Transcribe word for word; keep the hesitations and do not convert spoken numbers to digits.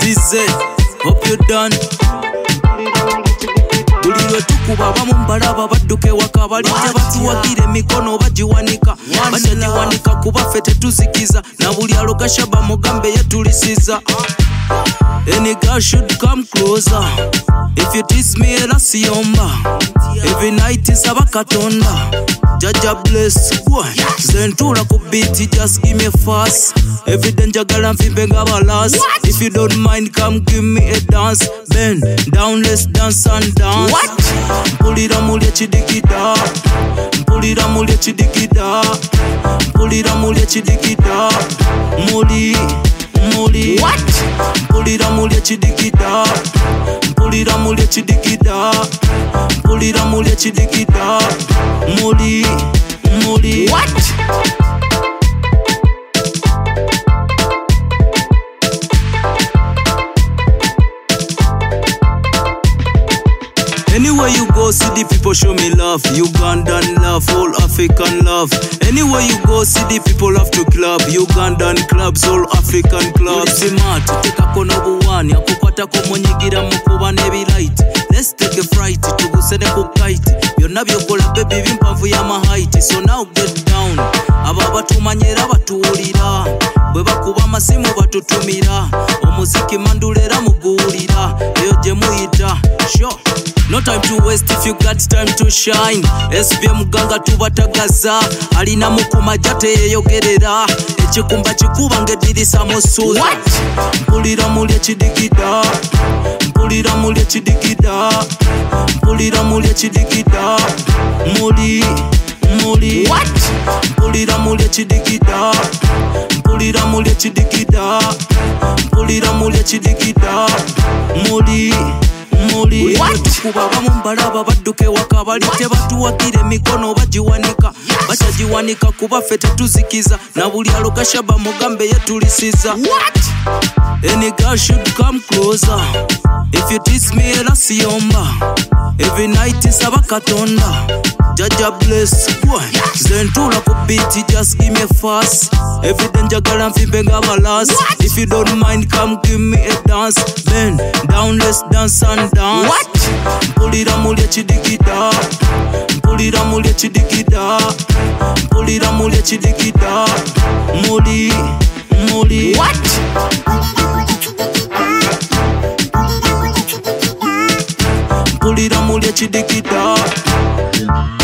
Zize, hope you done. Buli lwe tukuba abamu mbalaba badduke waka bali tebatuwagira emikono bagiwanika batagiwanika kuba ffe tetuzikiza na buli alogashaba mugambe yetulisiza. Any girl should come closer. If you tease me era siyomba. Every night is abakatonda. Jaja bless one. Zentula ku beat, just give me a fuss. Every day njagala nfimbe nga balas. If you don't mind, come give me a dance. Bend down, let's dance and dance. What? Mpulira muli chidikida. Mpulira muli chidikida. Mpulira muli chidikida. Muli, muli. What? Mpulira muli chidikida. Mpulira muli chidikida. Mpulira muli chidikida. Muli, muli. What? Anywhere you go, see the people show me love. Ugandan love, all African love. Anywhere you go, see the people have to club. Ugandan clubs, all African clubs. Smart, take a kono buwani. Akupata kumonyigira mukuba nebi light. Let's take a fright, tugusene kukite. Byonna byokola baby bimpavu ya mahait. So now get down. Aba batumanyera batuwulira. Bwe bakuba amasimu batutumira. Omuziki mandulera muguwulira. Eyo gye muyita. Sure. No time to waste if you got time to shine. S B M ganga tubatagaza. Alina mukuma jate yeyogerera. Echikumba chikuba ngedirisa musuza. Mpulira muli chidikida. Mpulira muli chidikida. Mpulira muli chidikida. Muli, muli. What? Mpulira muli chidikida. Mpulira muli chidikida. Mpulira muli chidikida. Muli, muli. Tukuba abamu mbalaba badduke waka bali tebatuwagira emikono bagiwanika batagiwanika kuba ffe tetuzikiza na buli alogashaba mugambe yetulisiza. Any girl should come closer. If you tease me era siyomba. Every night is abakatonda. Jaja bless one. Zentula ku beat, just give me a fuss. Every day njagala nfimbe nga balas. If you don't mind, come give me a dance. Bend down, let's dance and dance. What? Mpulira muli chidikida. Mpulira muli chidikida. Mpulira muli chidikida. Muli, muli. What? Mpulira muli chidikida.